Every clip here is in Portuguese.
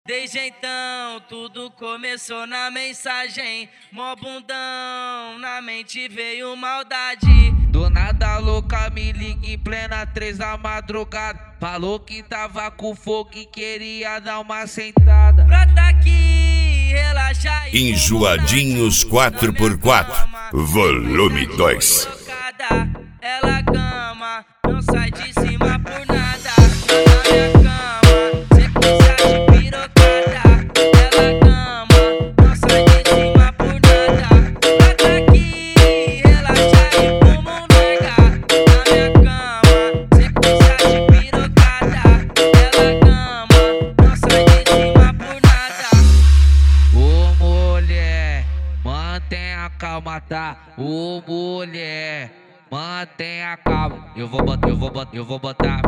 Desde então, tudo começou na mensagem. Mó bundão, na mente veio maldade. Do nada a louca me liga em plena 3 da madrugada. Falou que tava com fogo e queria dar uma sentada. Brota aqui, relaxa e Enjoadinhos 4x4, volume 2. Ela cama, não sai de cima por nada. Na minha cama, sequência de pirocada. Ela cama, não sai de cima por nada. Brota aqui, relaxa e fuma um nega. Na minha cama, sequência de pirocada. Ela cama, não sai de cima por nada. Ô mulher, mantenha a calma, tá? Ô mulher, mantenha a calma. Eu vou botar.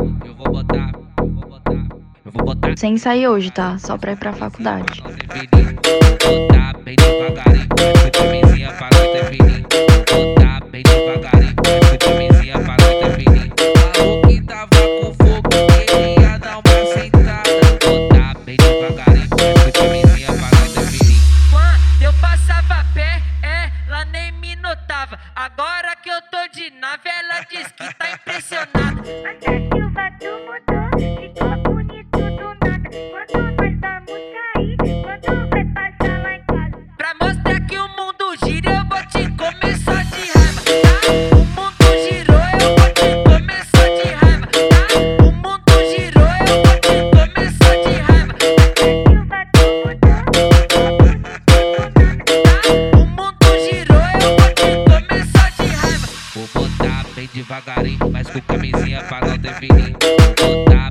Sem sair hoje, tá? Só pra ir pra faculdade. Botar bem devagarinho, escuta vizinha pra não ter filhinho. Botar bem devagarinho, escuta vizinha pra não ter filhinho. Falou que tava com fogo, queria dar uma sentada. Botar bem devagarinho, escuta vizinha pra não ter filhinho. Quando eu passava a pé, ela nem me notava. Agora que eu tô de nave, ela diz que tá impressionada. Até que o vato mudou, ficou bonito do nada. Quando nós vamos sair, quando vai passar lá em casa. Pra mostrar que o mundo gira, eu vou te comer só de raiva, tá? O mundo girou, eu vou te comer só de raiva, tá? O mundo girou, eu vou te comer só de raiva. Até que o vato mudou, ficou bonito do nada. Tá? O mundo girou, eu vou te comer só de raiva. Vou botar bem devagarinho, mas com camisinha pra não ter filhinho. Botar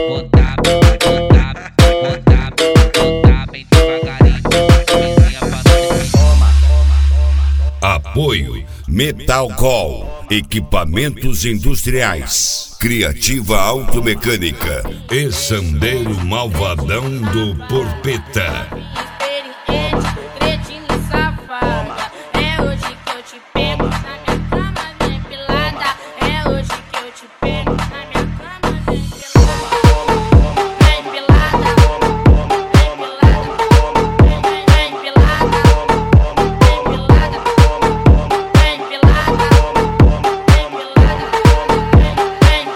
bem devagarinho, com camisinha pra não ter filhinho. Apoio Metal Call, equipamentos industriais, Criativa Automecânica e Sandeiro Malvadão do Porpeta. Experiente, cretina e safada. É hoje que eu te pego na minha cama bem pilada. É hoje que eu te pego na minha cama bem pilada. Bem pilada, bem pilada, bem pilada, bem pilada, bem pilada, bem pilada, bem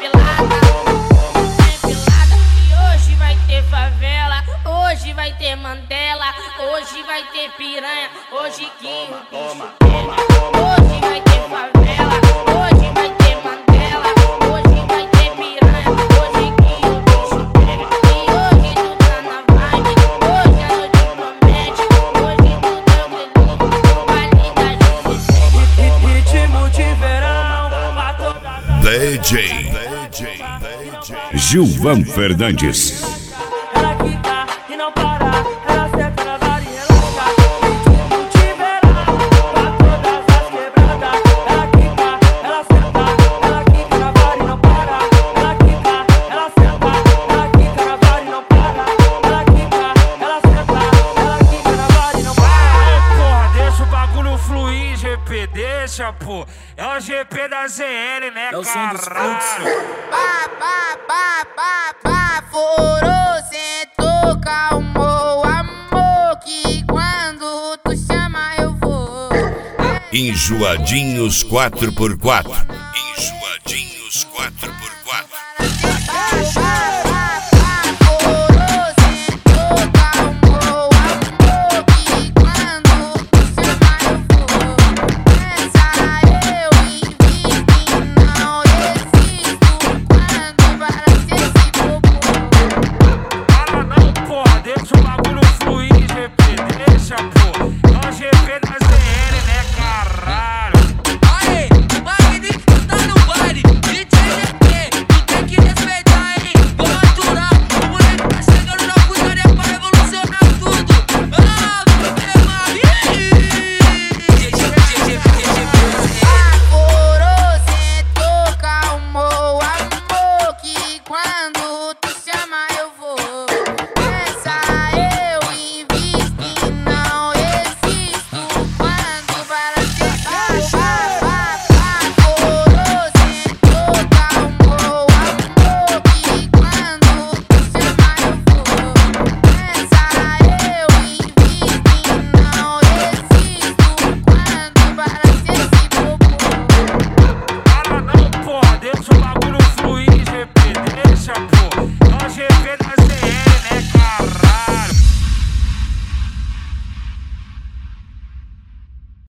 pilada. E hoje vai ter favela, hoje vai ter Mandela, hoje vai ter piranha, hoje que o bicho pega. Hoje vai ter favela, hoje vai ter Mandela, hoje vai ter piranha, hoje que o bicho pega. E hoje tu tá na vibe, hoje a noite promete, hoje tu tá feliz, baile da Juliette. Ritmo de verão, pra toda DJ Gilvan Fernandes. ela quica e não para, ela senta na varinha louca. Ritmo de verão, pra todas as quebradas. Ela quica, ela senta, ela quica na varinha e não para. Ela quica, ela senta, ela quica na varinha e não para. Ela quica, ela senta, ela quica na varinha e não para. Porra, deixa o bagulho fluir, GP, deixa, pô. É o GP da ZL, né, caralho? Baforou, sentou, calmou, amor, que quando tu chama eu vou. Enjoadinhos 4x4,